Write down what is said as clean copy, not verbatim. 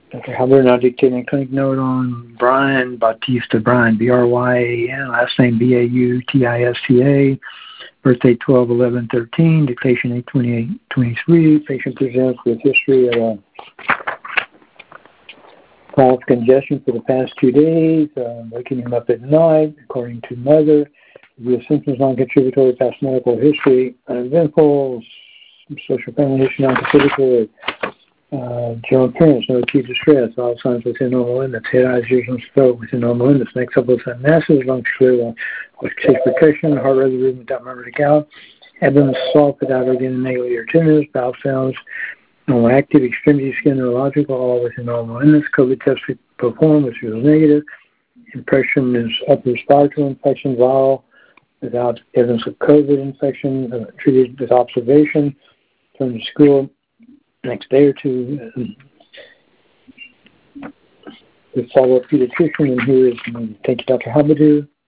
Dr. Halbert now dictating a clinic note on Brian Bautista, Brian, B-R-Y-A-N, last name B-A-U-T-I-S-T-A, birthday 12/11/13, dictation 8/28/23. Patient presents with history of chronic congestion for the past 2 days, waking him up at night, according to mother. The symptoms non-contributory, past medical history, uneventful, social family history non-contributory. General appearance, no acute distress, all signs within normal limits, head, eyes, ears, and throat within normal limits, neck supplements and masses, lungs clear with chest percussion, heart rate rhythm without murmur out, abdomen soft without organ innately or tenderness, bowel sounds, normal active, extremity, skin, neurological, all within normal limits, COVID test performed, which was negative, impression is upper respiratory infection, viral, without evidence of COVID infection, treated with observation, returned to school next day or two. We follow up pediatrician, and here is, thank you, Dr. Habadoo.